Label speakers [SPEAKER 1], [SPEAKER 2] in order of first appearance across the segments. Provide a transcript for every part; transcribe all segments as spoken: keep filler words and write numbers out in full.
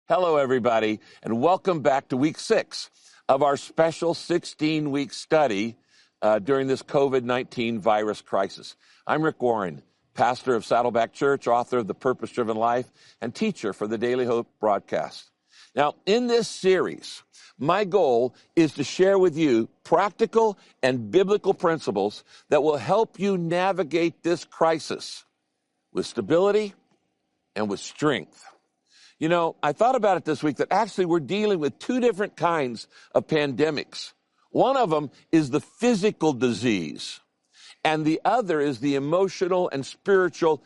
[SPEAKER 1] Hello, everybody, and welcome back to week six of our special sixteen-week study uh, during this COVID nineteen virus crisis. I'm Rick Warren, pastor of Saddleback Church, author of The Purpose-Driven Life, and teacher for the Daily Hope broadcast. Now, in this series, my goal is to share with you practical and biblical principles that will help you navigate this crisis with stability and with strength. You know, I thought about it this week that actually we're dealing with two different kinds of pandemics. One of them is the physical disease, and the other is the emotional and spiritual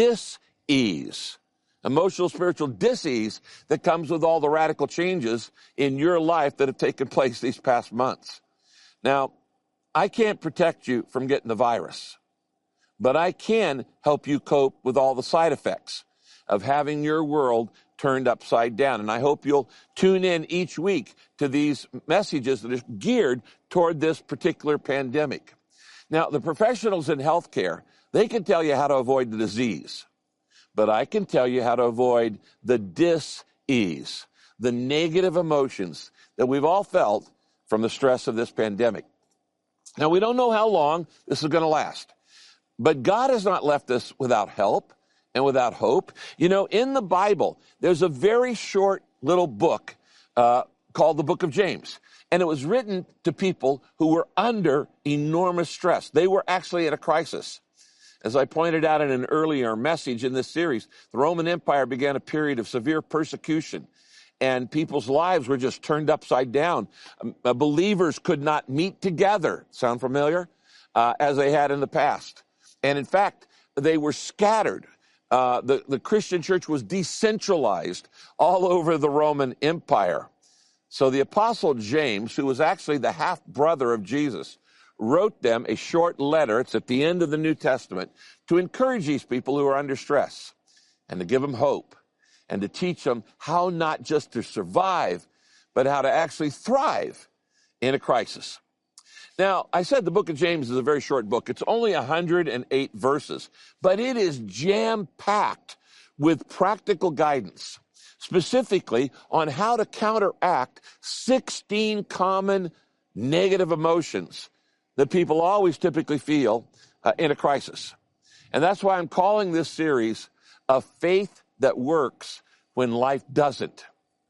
[SPEAKER 1] dis-ease. Emotional, spiritual dis-ease that comes with all the radical changes in your life that have taken place these past months. Now, I can't protect you from getting the virus, but I can help you cope with all the side effects of having your world turned upside down. And I hope you'll tune in each week to these messages that are geared toward this particular pandemic. Now, the professionals in healthcare, they can tell you how to avoid the disease, but I can tell you how to avoid the dis-ease, the negative emotions that we've all felt from the stress of this pandemic. Now, we don't know how long this is going to last, but God has not left us without help and without hope. You know, in the Bible, there's a very short little book uh, called the Book of James. And it was written to people who were under enormous stress. They were actually at a crisis. As I pointed out in an earlier message in this series, the Roman Empire began a period of severe persecution, and people's lives were just turned upside down. Um, uh, believers could not meet together, sound familiar, uh, as they had in the past. And in fact, they were scattered. Uh, the, the Christian church was decentralized all over the Roman Empire. So the Apostle James, who was actually the half-brother of Jesus, wrote them a short letter, it's at the end of the New Testament, to encourage these people who are under stress and to give them hope and to teach them how not just to survive, but how to actually thrive in a crisis. Now, I said the book of James is a very short book. It's only one hundred eight verses, but it is jam-packed with practical guidance, specifically on how to counteract sixteen common negative emotions that people always typically feel uh, in a crisis. And that's why I'm calling this series A Faith That Works When Life Doesn't.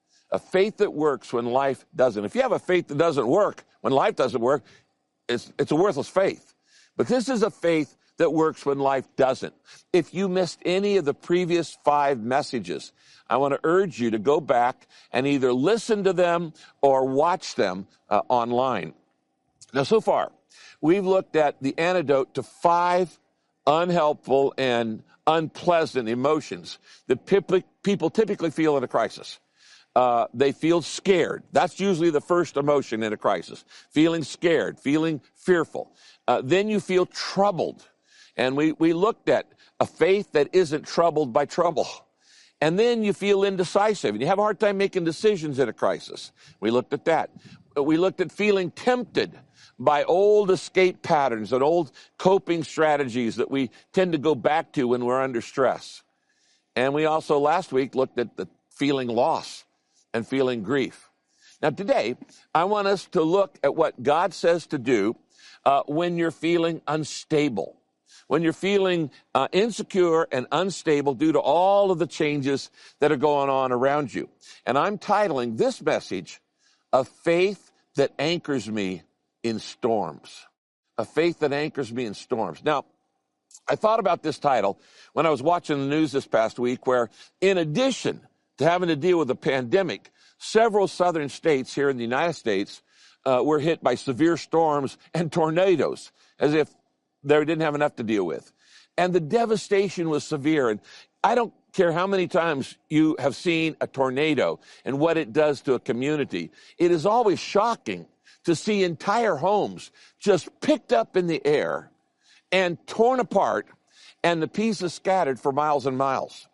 [SPEAKER 1] A faith that works when life doesn't. If you have a faith that doesn't work when life doesn't work, It's, it's a worthless faith. But this is a faith that works when life doesn't. If you missed any of the previous five messages, I want to urge you to go back and either listen to them or watch them uh, online. Now, so far, we've looked at the antidote to five unhelpful and unpleasant emotions that people typically feel in a crisis. Uh, they feel scared. That's usually the first emotion in a crisis. Feeling scared, feeling fearful. Uh, then you feel troubled. And we, we looked at a faith that isn't troubled by trouble. And then you feel indecisive and you have a hard time making decisions in a crisis. We looked at that. We looked at feeling tempted by old escape patterns and old coping strategies that we tend to go back to when we're under stress. And we also last week looked at the feeling loss and feeling grief. Now today, I want us to look at what God says to do uh, when you're feeling unstable, when you're feeling uh, insecure and unstable due to all of the changes that are going on around you. And I'm titling this message, A Faith That Anchors Me in Storms. A Faith That Anchors Me in Storms. Now, I thought about this title when I was watching the news this past week, where in addition to having to deal with a pandemic, several southern states here in the United States uh, were hit by severe storms and tornadoes, as if they didn't have enough to deal with. And the devastation was severe. And I don't care how many times you have seen a tornado and what it does to a community. It is always shocking to see entire homes just picked up in the air and torn apart and the pieces scattered for miles and miles.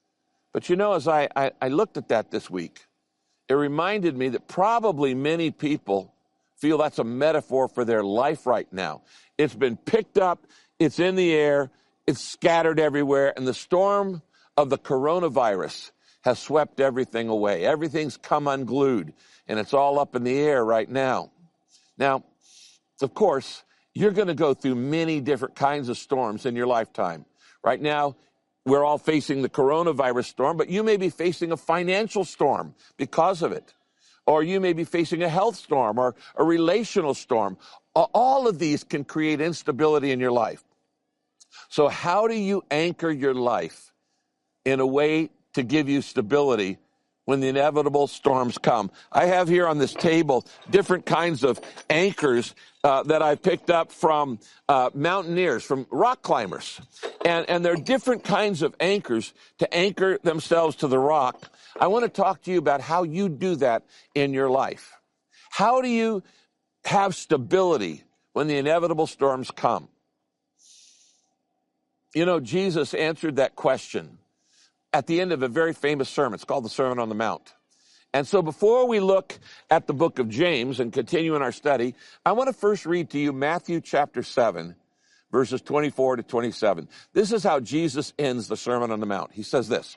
[SPEAKER 1] But you know, as I, I, I looked at that this week, it reminded me that probably many people feel that's a metaphor for their life right now. It's been picked up, it's in the air, it's scattered everywhere, and the storm of the coronavirus has swept everything away. Everything's come unglued, and it's all up in the air right now. Now, of course, you're going to go through many different kinds of storms in your lifetime. Right now, we're all facing the coronavirus storm, but you may be facing a financial storm because of it. Or you may be facing a health storm or a relational storm. All of these can create instability in your life. So how do you anchor your life in a way to give you stability when the inevitable storms come? I have here on this table different kinds of anchors uh, that I picked up from uh, mountaineers, from rock climbers. And, and there are different kinds of anchors to anchor themselves to the rock. I want to talk to you about how you do that in your life. How do you have stability when the inevitable storms come? You know, Jesus answered that question at the end of a very famous sermon. It's called the Sermon on the Mount. And so before we look at the book of James and continue in our study, I want to first read to you Matthew chapter seven, verses twenty-four to twenty-seven. This is how Jesus ends the Sermon on the Mount. He says this: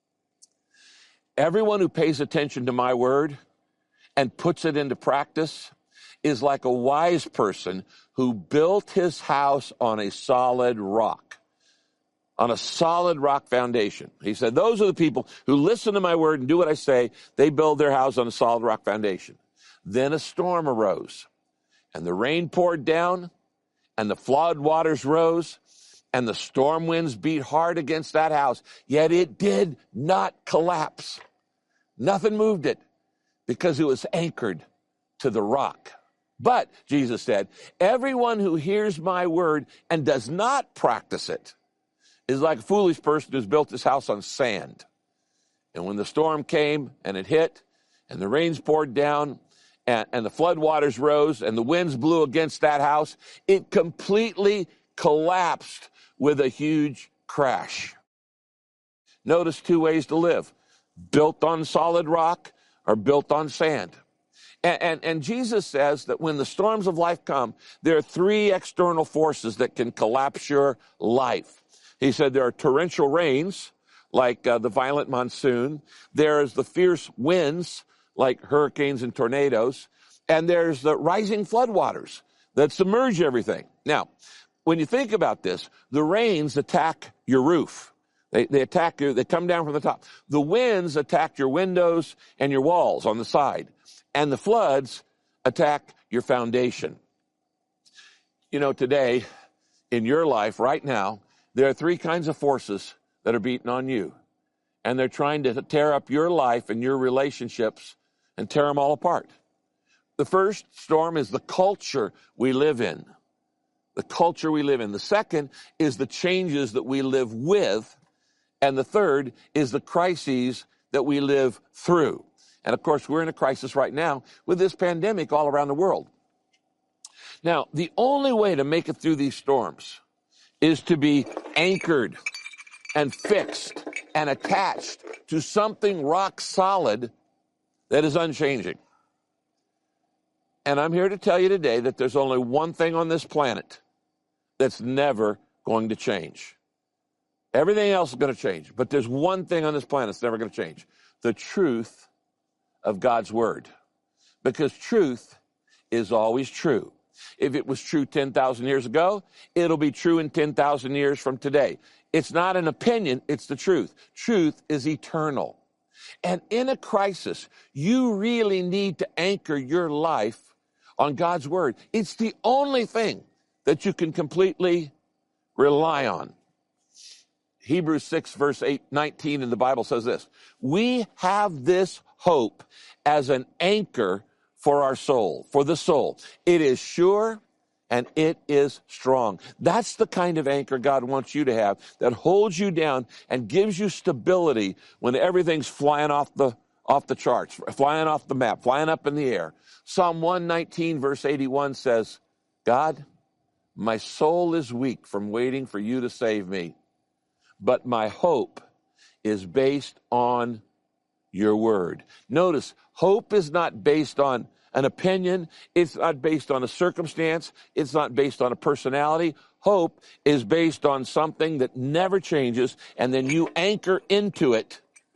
[SPEAKER 1] "Everyone who pays attention to my word and puts it into practice is like a wise person who built his house on a solid rock." On a solid rock foundation. He said, those are the people who listen to my word and do what I say. They build their house on a solid rock foundation. Then a storm arose, and the rain poured down, and the flood waters rose, and the storm winds beat hard against that house. Yet it did not collapse. Nothing moved it because it was anchored to the rock. But, Jesus said, everyone who hears my word and does not practice it is like a foolish person who's built his house on sand. And when the storm came and it hit, and the rains poured down, and, and the flood waters rose, and the winds blew against that house, it completely collapsed with a huge crash. Notice two ways to live: built on solid rock or built on sand. And, and, and Jesus says that when the storms of life come, there are three external forces that can collapse your life. He said there are torrential rains, like uh, the violent monsoon. There's the fierce winds, like hurricanes and tornadoes. And there's the rising floodwaters that submerge everything. Now, when you think about this, the rains attack your roof. They, they attack you. They come down from the top. The winds attack your windows and your walls on the side. And the floods attack your foundation. You know, today, in your life right now, there are three kinds of forces that are beating on you. And they're trying to tear up your life and your relationships and tear them all apart. The first storm is the culture we live in. The culture we live in. The second is the changes that we live with. And the third is the crises that we live through. And of course, we're in a crisis right now with this pandemic all around the world. Now, the only way to make it through these storms is to be anchored and fixed and attached to something rock solid that is unchanging. And I'm here to tell you today that there's only one thing on this planet that's never going to change. Everything else is going to change, but there's one thing on this planet that's never going to change: the truth of God's word. Because truth is always true. If it was true ten thousand years ago, it'll be true in ten thousand years from today. It's not an opinion, it's the truth. Truth is eternal. And in a crisis, you really need to anchor your life on God's word. It's the only thing that you can completely rely on. Hebrews six, verse eight, nineteen in the Bible says this: we have this hope as an anchor for our soul, for the soul. It is sure and it is strong. That's the kind of anchor God wants you to have, that holds you down and gives you stability when everything's flying off the off the charts, flying off the map, flying up in the air. Psalm one nineteen, verse eighty-one says, God, my soul is weak from waiting for you to save me, but my hope is based on your word. Notice, hope is not based on an opinion. It's not based on a circumstance. It's not based on a personality. Hope is based on something that never changes, and then you anchor into it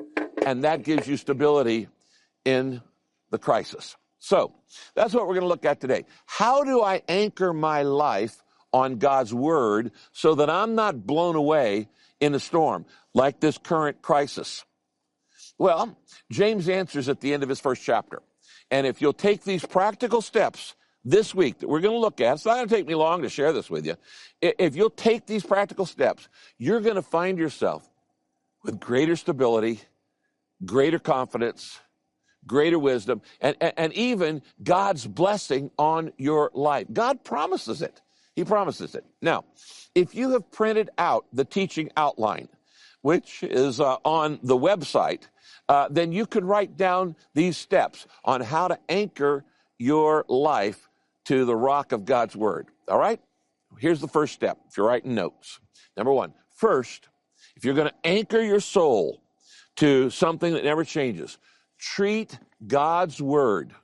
[SPEAKER 1] and that gives you stability in the crisis. So that's what we're going to look at today. How do I anchor my life on God's word so that I'm not blown away in a storm like this current crisis? Well, James answers at the end of his first chapter. And if you'll take these practical steps this week that we're going to look at, it's not going to take me long to share this with you. If you'll take these practical steps, you're going to find yourself with greater stability, greater confidence, greater wisdom, and, and, and even God's blessing on your life. God promises it. He promises it. Now, if you have printed out the teaching outline, which is uh, on the website, uh, then you can write down these steps on how to anchor your life to the rock of God's word. All right? Here's the first step, if you're writing notes. Number one, first, if you're going to anchor your soul to something that never changes, treat God's word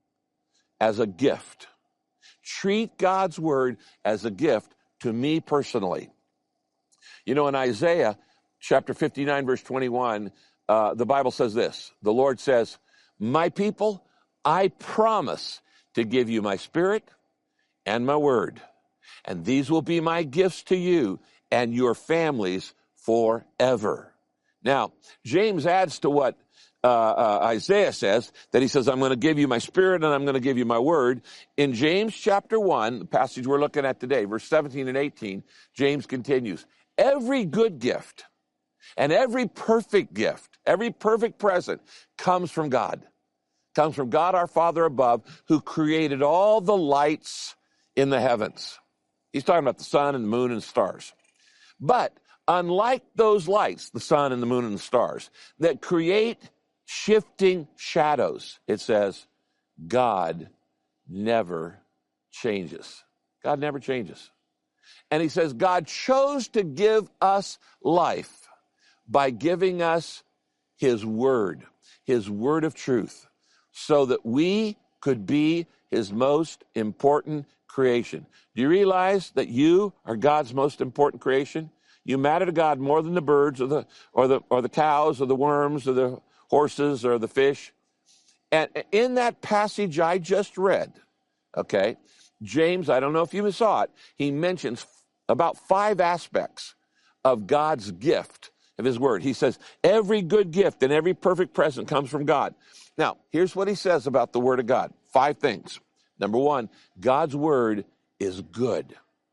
[SPEAKER 1] as a gift. Treat God's word as a gift to me personally. You know, in Isaiah chapter fifty-nine, verse twenty-one, uh, the Bible says this. The Lord says, "My people, I promise to give you my spirit and my word, and these will be my gifts to you and your families forever." Now, James adds to what uh, uh, Isaiah says, that he says, I'm going to give you my spirit and I'm going to give you my word. In James chapter one, the passage we're looking at today, verse seventeen and eighteen, James continues, every good gift and every perfect gift, every perfect present comes from God. Comes from God our Father above, who created all the lights in the heavens. He's talking about the sun and the moon and the stars. But unlike those lights, the sun and the moon and the stars, that create shifting shadows, it says, God never changes. God never changes. And he says, God chose to give us life by giving us his word, his word of truth, so that we could be his most important creation. Do you realize that you are God's most important creation? You matter to God more than the birds or the or the or the cows or the worms or the horses or the fish. And in that passage I just read, okay, James, I don't know if you saw it, he mentions about five aspects of God's gift of his word. He says, every good gift and every perfect present comes from God. Now, here's what he says about the word of God. Five things. Number one, God's word is good.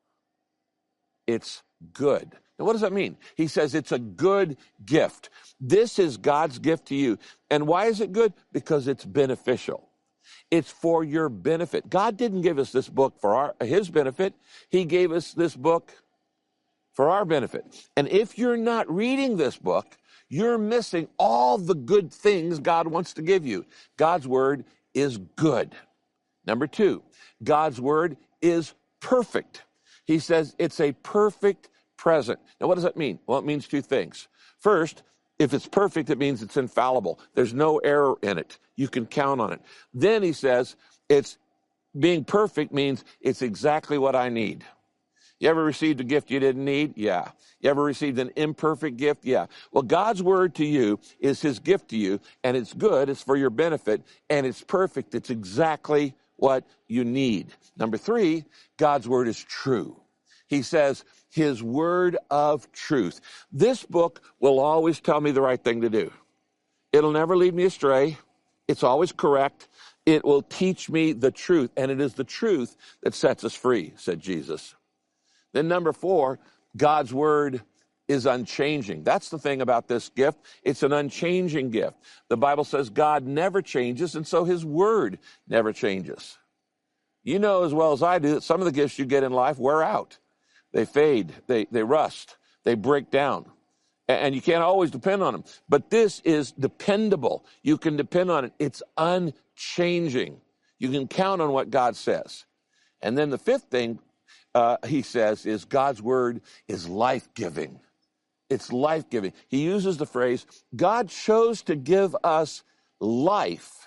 [SPEAKER 1] It's good. Now, what does that mean? He says it's a good gift. This is God's gift to you. And why is it good? Because it's beneficial. It's for your benefit. God didn't give us this book for our, his benefit. He gave us this book for our benefit. And if you're not reading this book, you're missing all the good things God wants to give you. God's word is good. Number two, God's word is perfect. He says it's a perfect present. Now, what does that mean? Well, it means two things. First, if it's perfect, it means it's infallible. There's no error in it. You can count on it. Then he says it's being perfect means it's exactly what I need. You ever received a gift you didn't need? Yeah. You ever received an imperfect gift? Yeah. Well, God's word to you is his gift to you, and it's good, it's for your benefit, and it's perfect. It's exactly what you need. Number three, God's word is true. He says his word of truth. This book will always tell me the right thing to do. It'll never lead me astray. It's always correct. It will teach me the truth, and it is the truth that sets us free, said Jesus. Then number four, God's word is unchanging. That's the thing about this gift. It's an unchanging gift. The Bible says God never changes, and so his word never changes. You know as well as I do that some of the gifts you get in life wear out. They fade, they, they rust, they break down. And you can't always depend on them. But this is dependable. You can depend on it. It's unchanging. You can count on what God says. And then the fifth thing uh, he says is God's word is life-giving. It's life-giving. He uses the phrase, God chose to give us life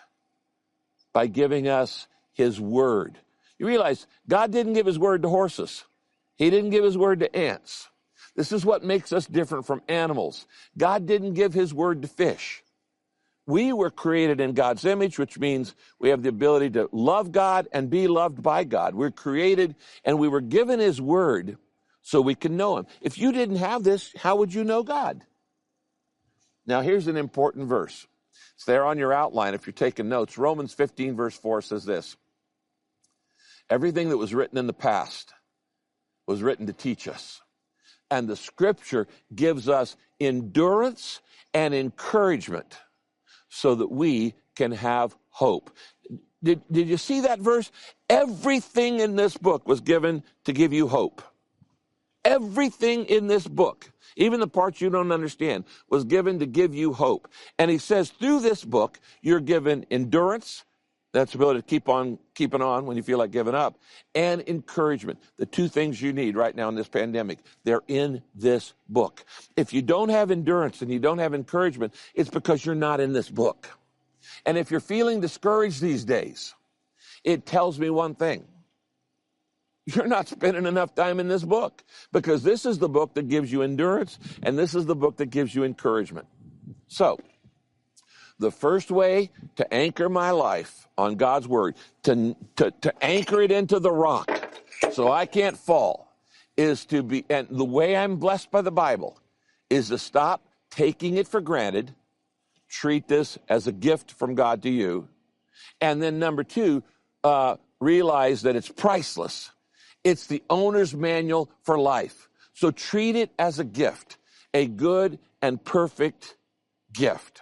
[SPEAKER 1] by giving us his word. You realize God didn't give his word to horses. He didn't give his word to ants. This is what makes us different from animals. God didn't give his word to fish. We were created in God's image, which means we have the ability to love God and be loved by God. We're created and we were given his word so we can know him. If you didn't have this, how would you know God? Now, here's an important verse. It's there on your outline if you're taking notes. Romans fifteen, verse four says this. Everything that was written in the past was written to teach us. And the scripture gives us endurance and encouragement so that we can have hope. Did, did you see that verse? Everything in this book was given to give you hope. Everything in this book, even the parts you don't understand, was given to give you hope. And he says through this book, you're given endurance, that's the ability to keep on keeping on when you feel like giving up, and encouragement. The two things you need right now in this pandemic, they're in this book. If you don't have endurance and you don't have encouragement, it's because you're not in this book. And if you're feeling discouraged these days, it tells me one thing. You're not spending enough time in this book, because this is the book that gives you endurance, and this is the book that gives you encouragement. So, the first way to anchor my life on God's word, to, to, to anchor it into the rock so I can't fall, is to be, and the way I'm blessed by the Bible is to stop taking it for granted, treat this as a gift from God to you, and then number two, uh, realize that it's priceless. It's the owner's manual for life. So treat it as a gift, a good and perfect gift.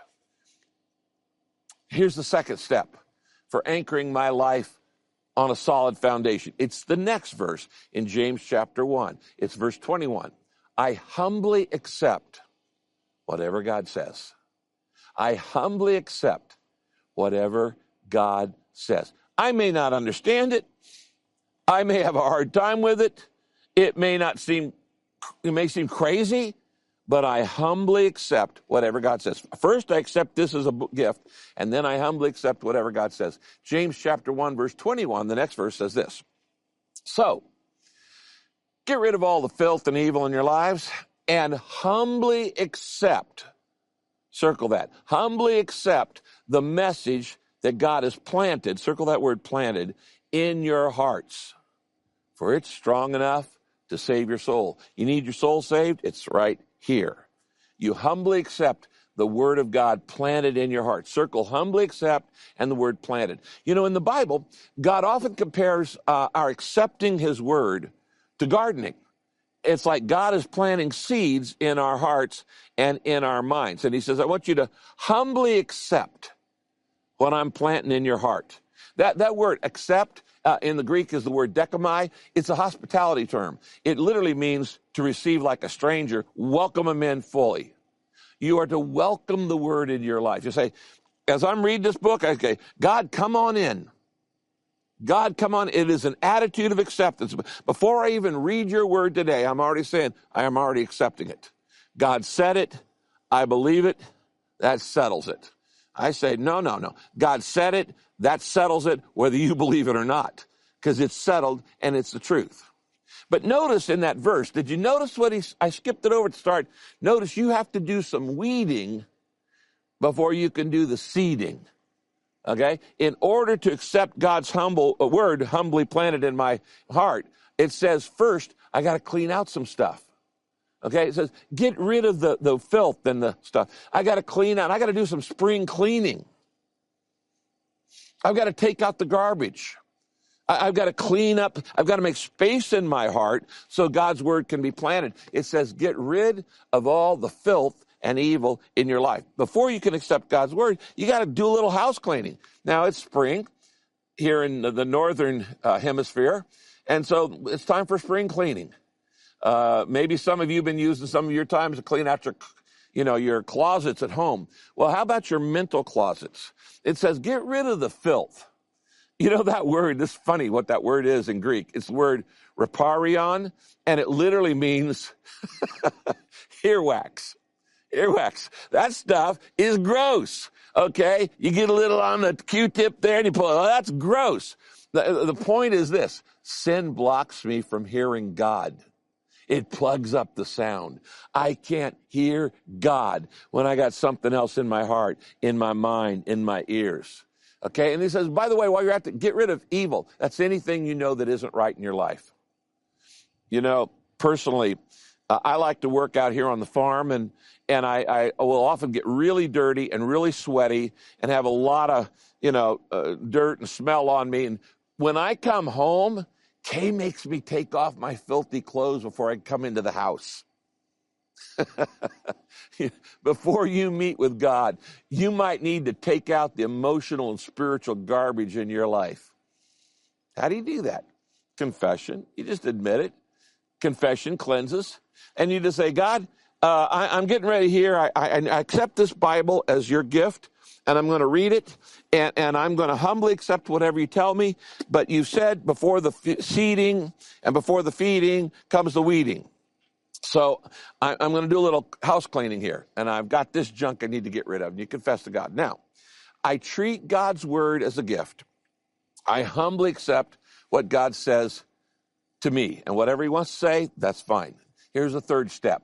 [SPEAKER 1] Here's the second step for anchoring my life on a solid foundation. It's the next verse in James chapter one. It's verse twenty-one. I humbly accept whatever God says. I humbly accept whatever God says. I may not understand it. I may have a hard time with it. It may not seem, it may seem crazy, but I humbly accept whatever God says. First, I accept this as a gift, and then I humbly accept whatever God says. James chapter one, verse twenty-one, the next verse says this. So, get rid of all the filth and evil in your lives and humbly accept, circle that, humbly accept the message that God has planted, circle that word planted, in your hearts. For it's strong enough to save your soul. You need your soul saved? It's right here. You humbly accept the word of God planted in your heart. Circle humbly accept and the word planted. You know, in the Bible, God often compares uh, our accepting his word to gardening. It's like God is planting seeds in our hearts and in our minds. And he says, I want you to humbly accept what I'm planting in your heart. That, that word accept uh, in the Greek is the word dekamai. It's a hospitality term. It literally means to receive like a stranger, welcome him in fully. You are to welcome the word in your life. You say, as I'm reading this book, I say, God, come on in. God, come on. It is an attitude of acceptance. Before I even read your word today, I'm already saying, I am already accepting it. God said it. I believe it. That settles it. I say, no, no, no. God said it. That settles it, whether you believe it or not, because it's settled and it's the truth. But notice in that verse, did you notice what he, I skipped it over to start. Notice you have to do some weeding before you can do the seeding. Okay? In order to accept God's humble uh, word, humbly planted in my heart, it says first, I got to clean out some stuff. Okay? It says, get rid of the, the filth and the stuff. I got to clean out. I got to do some spring cleaning. I've got to take out the garbage. I, I've got to clean up. I've got to make space in my heart so God's word can be planted. It says, get rid of all the filth and evil in your life. Before you can accept God's word, you got to do a little house cleaning. Now, it's spring here in the, the northern uh, hemisphere, and so it's time for spring cleaning. Uh, maybe some of you have been using some of your time to clean out your, you know, your closets at home. Well, how about your mental closets? It says, get rid of the filth. You know that word, this is funny what that word is in Greek. It's the word reparion, and it literally means earwax. Earwax. That stuff is gross, okay? You get a little on the Q-tip there and you pull it. Oh, that's gross. The, the point is this. Sin blocks me from hearing God. It plugs up the sound. I can't hear God when I got something else in my heart, in my mind, in my ears. Okay, and he says, by the way, while you're at it, get rid of evil. That's anything you know that isn't right in your life. You know, personally, uh, I like to work out here on the farm, and and I, I will often get really dirty and really sweaty and have a lot of, you know, uh, dirt and smell on me. And when I come home, Kay makes me take off my filthy clothes before I come into the house. Before you meet with God, you might need to take out the emotional and spiritual garbage in your life. How do you do that? Confession. You just admit it. Confession cleanses. And you just say, God, uh, I, I'm getting ready here. I, I, I accept this Bible as your gift, and I'm going to read it, and, and I'm going to humbly accept whatever you tell me. But you said before the f- seeding and before the feeding comes the weeding. So I, I'm going to do a little house cleaning here, and I've got this junk I need to get rid of. And you confess to God. Now, I treat God's word as a gift. I humbly accept what God says to me, and whatever he wants to say, that's fine. Here's the third step.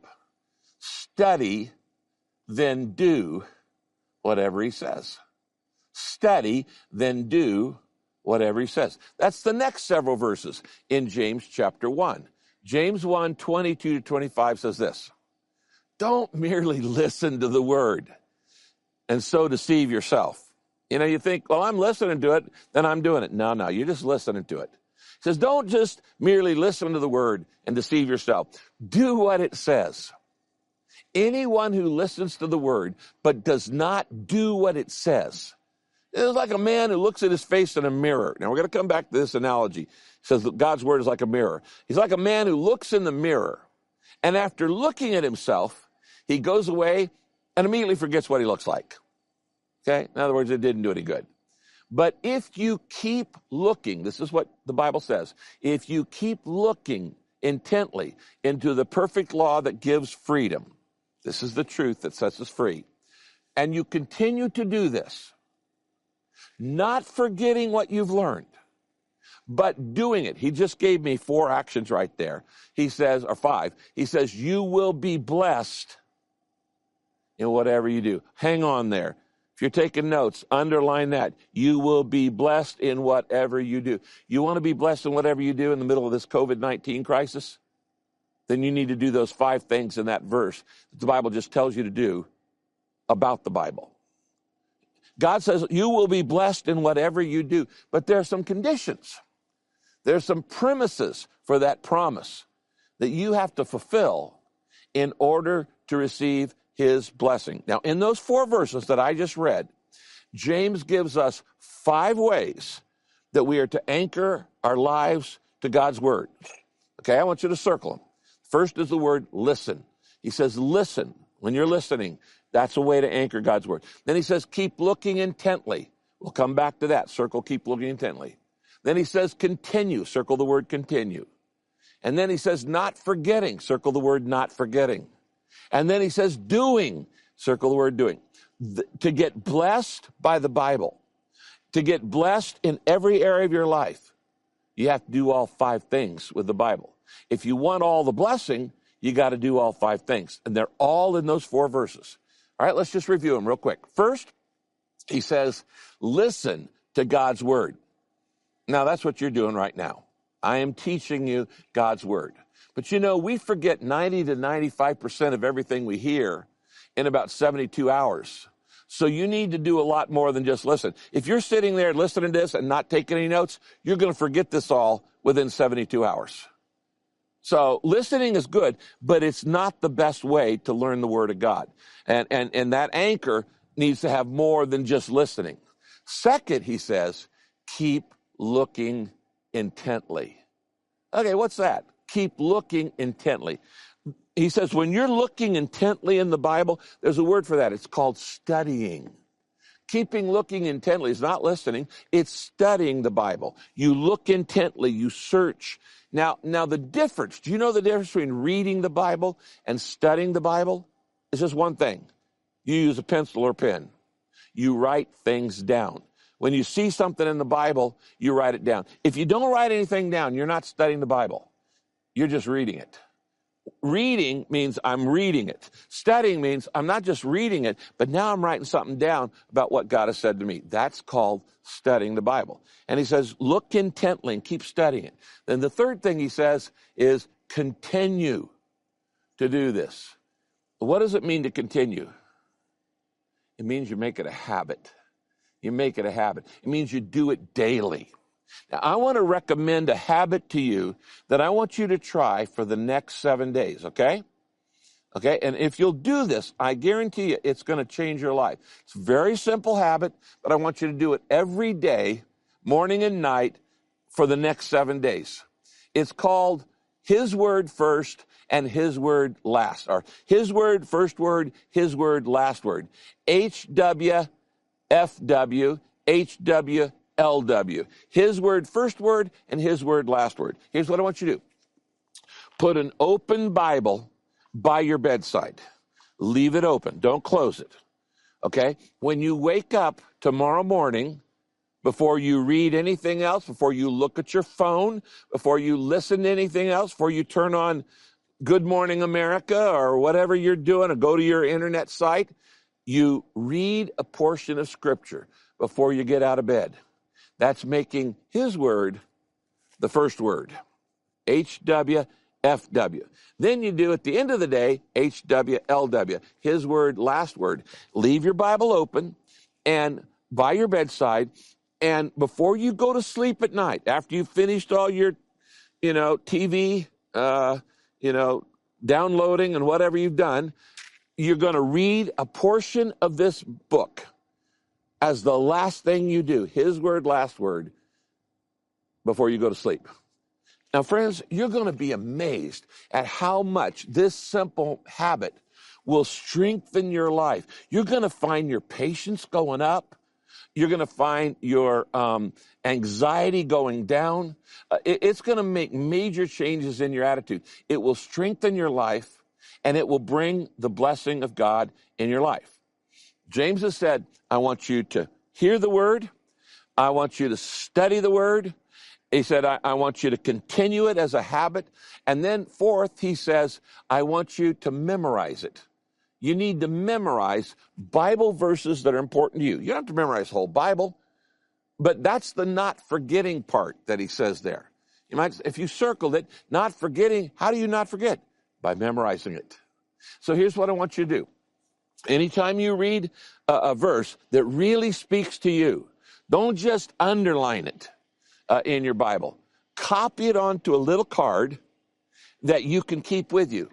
[SPEAKER 1] Study, then do whatever he says. Study, then do whatever he says. That's the next several verses in James chapter one. James one, twenty-two to twenty-five says this. Don't merely listen to the word and so deceive yourself. You know, you think, well, I'm listening to it, then I'm doing it. No, no, you're just listening to it. It says, don't just merely listen to the word and deceive yourself. Do what it says. Anyone who listens to the word but does not do what it says is like a man who looks at his face in a mirror. Now, we're going to come back to this analogy. It says that God's word is like a mirror. He's like a man who looks in the mirror, and after looking at himself, he goes away and immediately forgets what he looks like. Okay? In other words, it didn't do any good. But if you keep looking, this is what the Bible says, if you keep looking intently into the perfect law that gives freedom, this is the truth that sets us free, and you continue to do this, not forgetting what you've learned, but doing it. He just gave me four actions right there. He says, or five, he says, you will be blessed in whatever you do. Hang on there. If you're taking notes, underline that. You will be blessed in whatever you do. You want to be blessed in whatever you do in the middle of this covid nineteen crisis? Then you need to do those five things in that verse that the Bible just tells you to do about the Bible. God says you will be blessed in whatever you do, but there are some conditions. There's some premises for that promise that you have to fulfill in order to receive his blessing. Now, in those four verses that I just read, James gives us five ways that we are to anchor our lives to God's word. Okay, I want you to circle them. First is the word listen. He says, listen. When you're listening, that's a way to anchor God's word. Then he says, keep looking intently. We'll come back to that. Circle, keep looking intently. Then he says, continue. Circle the word continue. And then he says, not forgetting. Circle the word not forgetting. And then he says, doing. Circle the word doing. Th- to get blessed by the Bible, to get blessed in every area of your life, you have to do all five things with the Bible. If you want all the blessing, you got to do all five things. And they're all in those four verses. All right, let's just review them real quick. First, he says, listen to God's word. Now, that's what you're doing right now. I am teaching you God's word. But you know, we forget ninety to ninety-five percent of everything we hear in about seventy-two hours. So you need to do a lot more than just listen. If you're sitting there listening to this and not taking any notes, you're going to forget this all within seventy-two hours. So listening is good, but it's not the best way to learn the word of God. And, and, and that anchor needs to have more than just listening. Second, he says, keep looking intently. Okay, what's that? Keep looking intently. He says when you're looking intently in the Bible, there's a word for that. It's called studying. Keeping looking intently is not listening. It's studying the Bible. You look intently. You search. Now, now the difference, do you know the difference between reading the Bible and studying the Bible? It's just one thing. You use a pencil or pen. You write things down. When you see something in the Bible, you write it down. If you don't write anything down, you're not studying the Bible. You're just reading it. Reading means I'm reading it. Studying means I'm not just reading it, but now I'm writing something down about what God has said to me. That's called studying the Bible. And he says, look intently and keep studying it. Then the third thing he says is continue to do this. What does it mean to continue? It means you make it a habit. You make it a habit. It means you do it daily. Now, I want to recommend a habit to you that I want you to try for the next seven days, okay? Okay, and if you'll do this, I guarantee you it's going to change your life. It's a very simple habit, but I want you to do it every day, morning and night, for the next seven days. It's called His Word First and His Word Last, or His Word First Word, His Word Last Word. H W F W, H W L W. His Word First Word and His Word Last Word. Here's what I want you to do. Put an open Bible by your bedside. Leave it open. Don't close it. Okay? When you wake up tomorrow morning, before you read anything else, before you look at your phone, before you listen to anything else, before you turn on Good Morning America or whatever you're doing, or go to your internet site, you read a portion of Scripture before you get out of bed. That's making His Word the first word, H W F W. Then you do at the end of the day, H W L W, His Word, last word. Leave your Bible open and by your bedside, and before you go to sleep at night, after you've finished all your, you know, T V, uh, you know, downloading and whatever you've done, you're going to read a portion of this book as the last thing you do, His Word, last word, before you go to sleep. Now, friends, you're going to be amazed at how much this simple habit will strengthen your life. You're going to find your patience going up. You're going to find your um, anxiety going down. Uh, it, it's going to make major changes in your attitude. It will strengthen your life, and it will bring the blessing of God in your life. James has said, I want you to hear the Word. I want you to study the Word. He said, I, I want you to continue it as a habit. And then fourth, he says, I want you to memorize it. You need to memorize Bible verses that are important to you. You don't have to memorize the whole Bible, but that's the not forgetting part that he says there. You might, if you circled it, not forgetting, how do you not forget? By memorizing it. So here's what I want you to do. Anytime you read a, a verse that really speaks to you, don't just underline it uh, in your Bible. Copy it onto a little card that you can keep with you.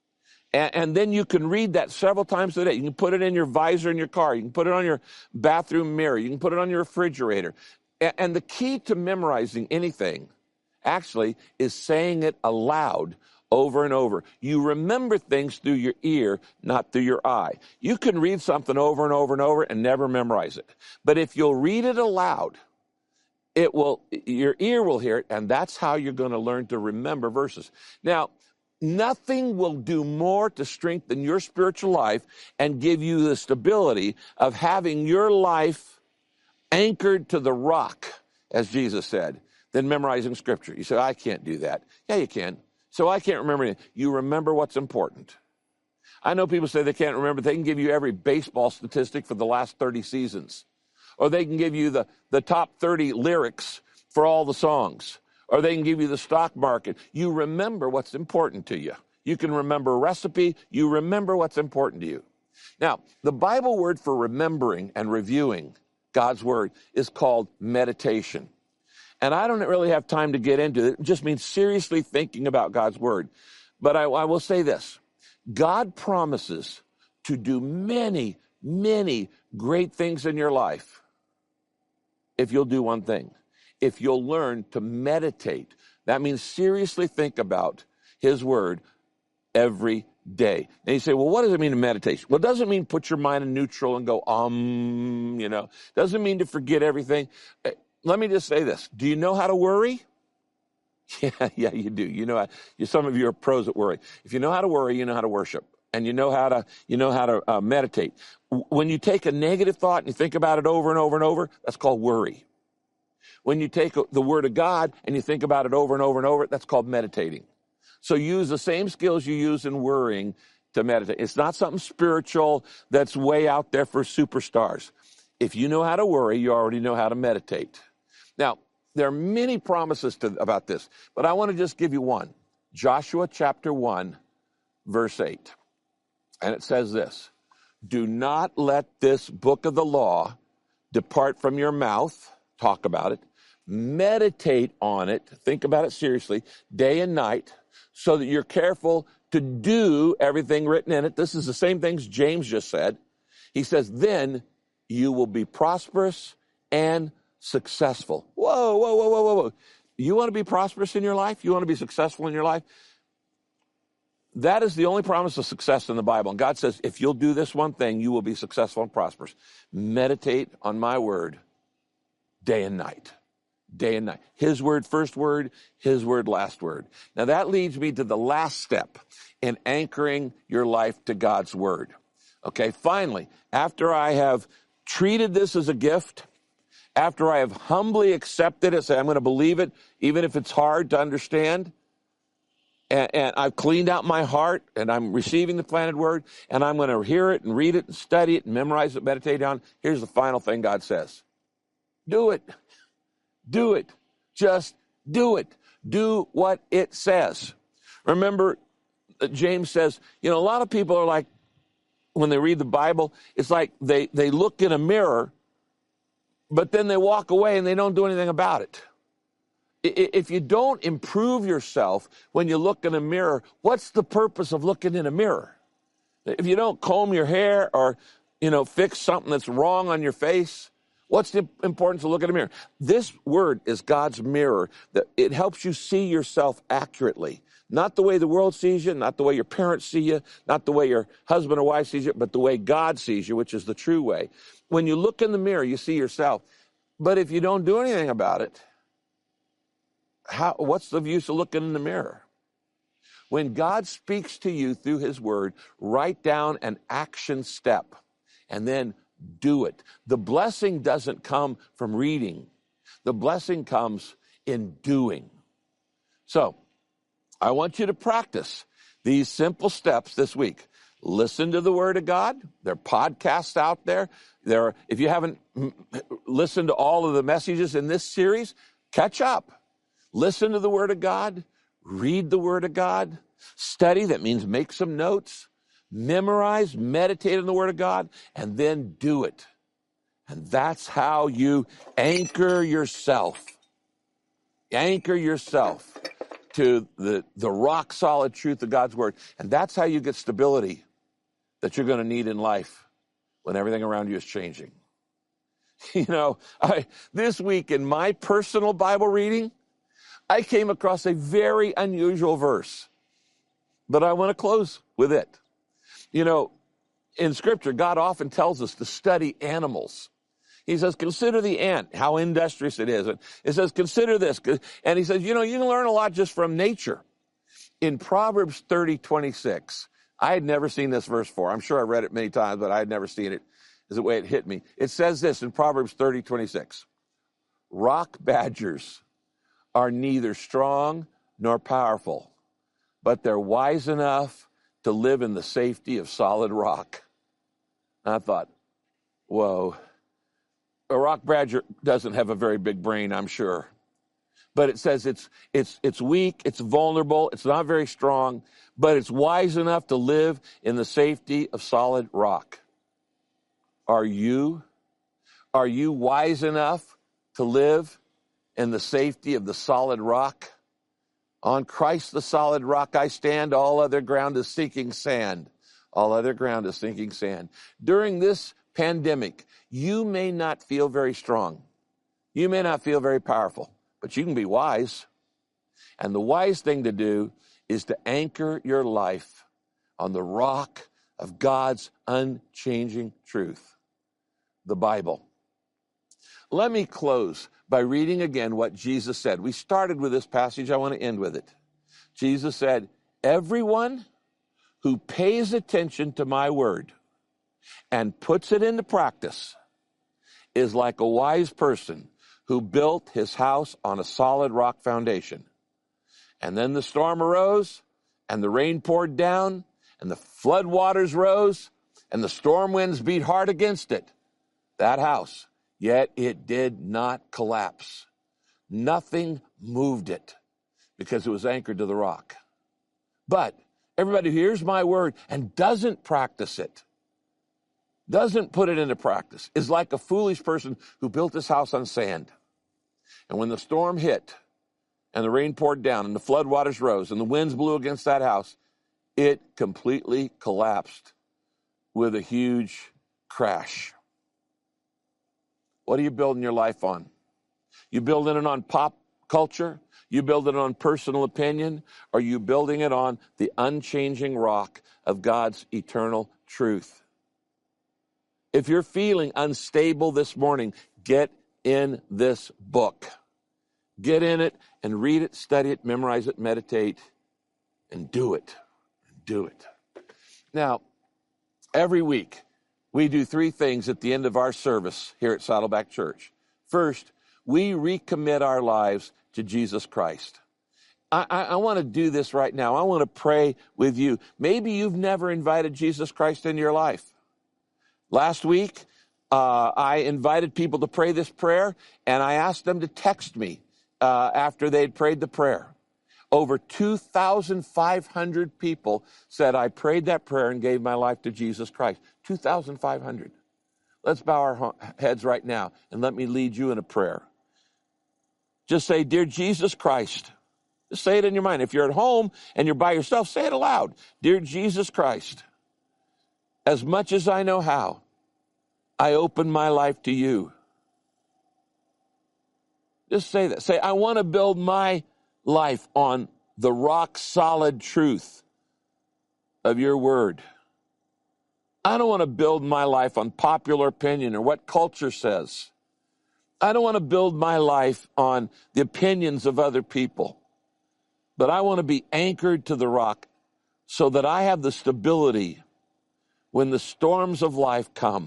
[SPEAKER 1] And, and then you can read that several times a day. You can put it in your visor in your car. You can put it on your bathroom mirror. You can put it on your refrigerator. And, and the key to memorizing anything, actually, is saying it aloud over and over. You remember things through your ear, not through your eye. You can read something over and over and over and never memorize it. But if you'll read it aloud, it will, your ear will hear it, and that's how you're going to learn to remember verses. Now, nothing will do more to strengthen your spiritual life and give you the stability of having your life anchored to the rock, as Jesus said, than memorizing Scripture. You say, I can't do that. Yeah, you can. So I can't remember anything. You remember what's important. I know people say they can't remember. They can give you every baseball statistic for the last thirty seasons. Or they can give you the, the top thirty lyrics for all the songs. Or they can give you the stock market. You remember what's important to you. You can remember a recipe. You remember what's important to you. Now, the Bible word for remembering and reviewing God's Word is called meditation. And I don't really have time to get into it. It just means seriously thinking about God's Word. But I, I will say this. God promises to do many, many great things in your life if you'll do one thing. If you'll learn to meditate. That means seriously think about His Word every day. And you say, well, what does it mean to meditation? Well, it doesn't mean put your mind in neutral and go, um, you know. It doesn't mean to forget everything. Let me just say this. Do you know how to worry? Yeah, yeah, you do. You know, you, some of you are pros at worry. If you know how to worry, you know how to worship. And you know how to, you know how to uh, meditate. When you take a negative thought and you think about it over and over and over, that's called worry. When you take the Word of God and you think about it over and over and over, that's called meditating. So use the same skills you use in worrying to meditate. It's not something spiritual that's way out there for superstars. If you know how to worry, you already know how to meditate. Now, there are many promises to, about this, but I want to just give you one. Joshua chapter one, verse eight. And it says this, do not let this book of the law depart from your mouth. Talk about it. Meditate on it. Think about it seriously, day and night, so that you're careful to do everything written in it. This is the same things James just said. He says, then you will be prosperous and successful. Whoa, whoa, whoa, whoa, whoa, whoa. You want to be prosperous in your life? You want to be successful in your life? That is the only promise of success in the Bible. And God says, if you'll do this one thing, you will be successful and prosperous. Meditate on my word day and night. Day and night. His word, first word, his word, last word. Now that leads me to the last step in anchoring your life to God's word. Okay, finally, after I have treated this as a gift, after I have humbly accepted it, say I'm going to believe it, even if it's hard to understand, and, and I've cleaned out my heart, and I'm receiving the planted word, and I'm going to hear it and read it and study it and memorize it, meditate on. Here's the final thing God says. Do it. Do it. Just do it. Do what it says. Remember, James says, you know, a lot of people are like, when they read the Bible, it's like they, they look in a mirror, but then they walk away and they don't do anything about it. If you don't improve yourself when you look in a mirror, what's the purpose of looking in a mirror? If you don't comb your hair or, you know, fix something that's wrong on your face, what's the importance of looking in a mirror? This word is God's mirror. It helps you see yourself accurately. Not the way the world sees you, not the way your parents see you, not the way your husband or wife sees you, but the way God sees you, which is the true way. When you look in the mirror, you see yourself. But if you don't do anything about it, how, what's the use of looking in the mirror? When God speaks to you through his word, write down an action step and then do it. The blessing doesn't come from reading. The blessing comes in doing. So, I want you to practice these simple steps this week. Listen to the Word of God. There are podcasts out there. There are, if you haven't listened to all of the messages in this series, catch up. Listen to the Word of God. Read the Word of God. Study, that means make some notes. Memorize, meditate on the Word of God, and then do it. And that's how you anchor yourself. Anchor yourself to the, the rock-solid truth of God's word. And that's how you get stability that you're going to need in life when everything around you is changing. You know, I, this week in my personal Bible reading, I came across a very unusual verse, but I want to close with it. You know, in Scripture, God often tells us to study animals. He says, consider the ant, how industrious it is. And it says, consider this. And he says, you know, you can learn a lot just from nature. In Proverbs thirty twenty-six, I had never seen this verse before. I'm sure I read it many times, but I had never seen it. Is the way it hit me. It says this in Proverbs thirty twenty-six. Rock badgers are neither strong nor powerful, but they're wise enough to live in the safety of solid rock. And I thought, whoa. A rock badger doesn't have a very big brain, I'm sure. But it says it's it's it's weak, it's vulnerable, it's not very strong, but it's wise enough to live in the safety of solid rock. Are you? Are you wise enough to live in the safety of the solid rock? On Christ the solid rock I stand, all other ground is sinking sand. All other ground is sinking sand. During this pandemic, you may not feel very strong. You may not feel very powerful, but you can be wise. And the wise thing to do is to anchor your life on the rock of God's unchanging truth, the Bible. Let me close by reading again what Jesus said. We started with this passage. I want to end with it. Jesus said, everyone who pays attention to my word and puts it into practice is like a wise person who built his house on a solid rock foundation. And then the storm arose, and the rain poured down, and the flood waters rose, and the storm winds beat hard against it, that house, yet it did not collapse. Nothing moved it because it was anchored to the rock. But everybody who hears my word and doesn't practice it, doesn't put it into practice, is like a foolish person who built his house on sand. And when the storm hit, and the rain poured down, and the flood waters rose, and the winds blew against that house, it completely collapsed with a huge crash. What are you building your life on? You building it on pop culture? You building it on personal opinion? Or are you building it on the unchanging rock of God's eternal truth? If you're feeling unstable this morning, get in this book. Get in it and read it, study it, memorize it, meditate, and do it. Do it. Now, every week, we do three things at the end of our service here at Saddleback Church. First, we recommit our lives to Jesus Christ. I, I, I want to do this right now. I want to pray with you. Maybe you've never invited Jesus Christ into your life. Last week, uh, I invited people to pray this prayer, and I asked them to text me uh, after they'd prayed the prayer. Over two thousand five hundred people said, I prayed that prayer and gave my life to Jesus Christ. two thousand five hundred. Let's bow our heads right now and let me lead you in a prayer. Just say, Dear Jesus Christ. Just say it in your mind. If you're at home and you're by yourself, say it aloud. Dear Jesus Christ, as much as I know how, I open my life to you. Just say that. Say, I want to build my life on the rock-solid truth of your word. I don't want to build my life on popular opinion or what culture says. I don't want to build my life on the opinions of other people. But I want to be anchored to the rock so that I have the stability when the storms of life come.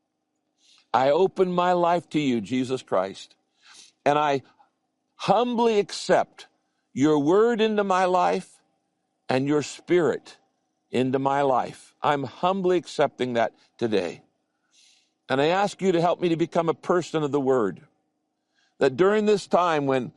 [SPEAKER 1] I open my life to you, Jesus Christ, and I humbly accept your word into my life and your spirit into my life. I'm humbly accepting that today. And I ask you to help me to become a person of the word. That during this time when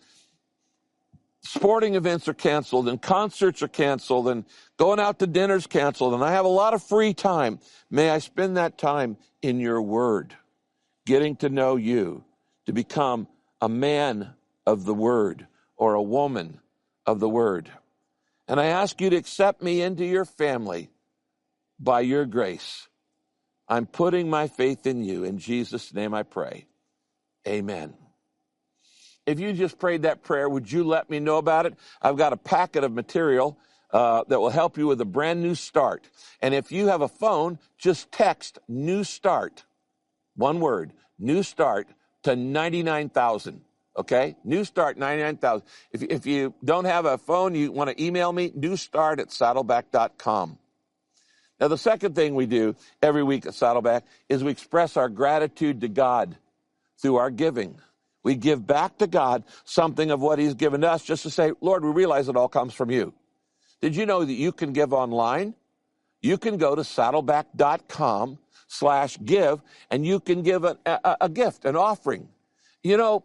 [SPEAKER 1] sporting events are canceled and concerts are canceled and going out to dinner's canceled and I have a lot of free time, may I spend that time in your word, getting to know you, to become a man of the word or a woman of the word. And I ask you to accept me into your family by your grace. I'm putting my faith in you. In Jesus' name I pray. Amen. If you just prayed that prayer, would you let me know about it? I've got a packet of material uh, that will help you with a brand new start. And if you have a phone, just text New Start, one word, New Start, to ninety-nine thousand. Okay? New Start, ninety-nine thousand. If, if you don't have a phone, you want to email me, newstart at saddleback dot com. Now, the second thing we do every week at Saddleback is we express our gratitude to God through our giving. We give back to God something of what he's given us just to say, Lord, we realize it all comes from you. Did you know that you can give online? You can go to saddleback dot com slash give, and you can give a, a, a gift, an offering. You know,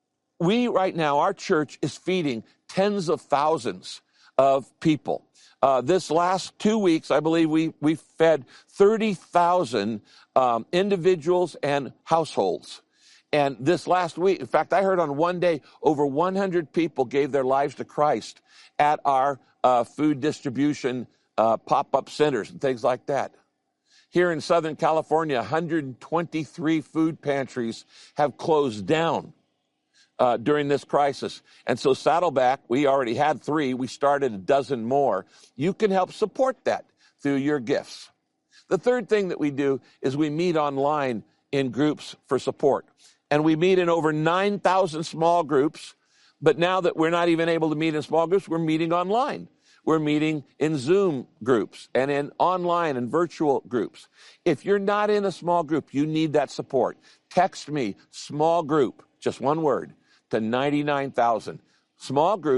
[SPEAKER 1] we right now, our church is feeding tens of thousands of people. Uh, this last two weeks, I believe we we fed thirty thousand um, individuals and households. And this last week, in fact, I heard on one day, over one hundred people gave their lives to Christ at our uh, food distribution uh, pop-up centers and things like that. Here in Southern California, one hundred twenty-three food pantries have closed down uh, during this crisis. And so Saddleback, we already had three. We started a dozen more. You can help support that through your gifts. The third thing that we do is we meet online in groups for support. And we meet in over nine thousand small groups. But now that we're not even able to meet in small groups, we're meeting online. We're meeting in Zoom groups and in online and virtual groups. If you're not in a small group, you need that support. Text me, small group, just one word, to ninety-nine thousand. Small group,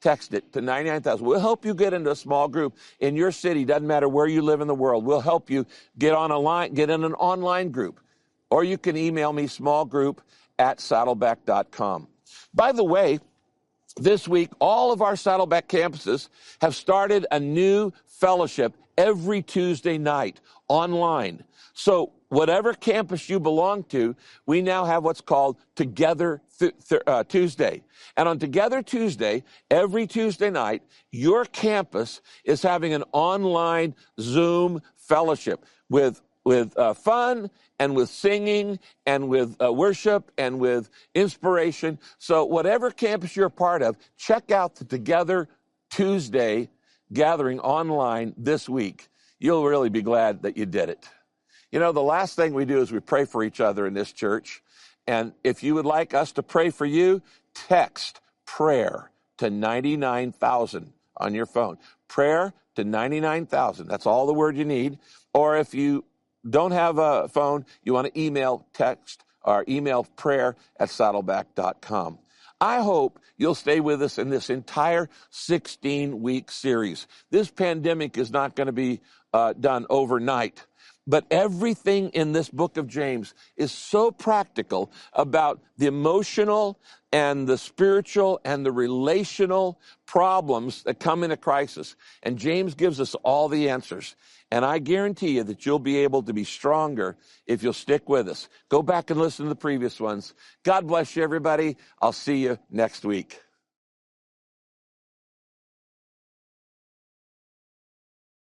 [SPEAKER 1] text it to ninety-nine thousand. We'll help you get into a small group in your city. Doesn't matter where you live in the world. We'll help you get on a line, get in an online group. Or you can email me, smallgroup at saddleback dot com. By the way, this week, all of our Saddleback campuses have started a new fellowship every Tuesday night online. So whatever campus you belong to, we now have what's called Together th- th- uh, Tuesday. And on Together Tuesday, every Tuesday night, your campus is having an online Zoom fellowship with with uh, fun and with singing and with uh, worship and with inspiration. So whatever campus you're a part of, check out the Together Tuesday gathering online this week. You'll really be glad that you did it. You know, the last thing we do is we pray for each other in this church. And if you would like us to pray for you, text prayer to ninety-nine thousand on your phone. Prayer to ninety-nine thousand. That's all the word you need. Or if you don't have a phone, you want to email, text, or email prayer at saddleback dot com. I hope you'll stay with us in this entire sixteen-week series. This pandemic is not going to be uh, done overnight. But everything in this book of James is so practical about the emotional and the spiritual and the relational problems that come in a crisis. And James gives us all the answers. And I guarantee you that you'll be able to be stronger if you'll stick with us. Go back and listen to the previous ones. God bless you, everybody. I'll see you next week.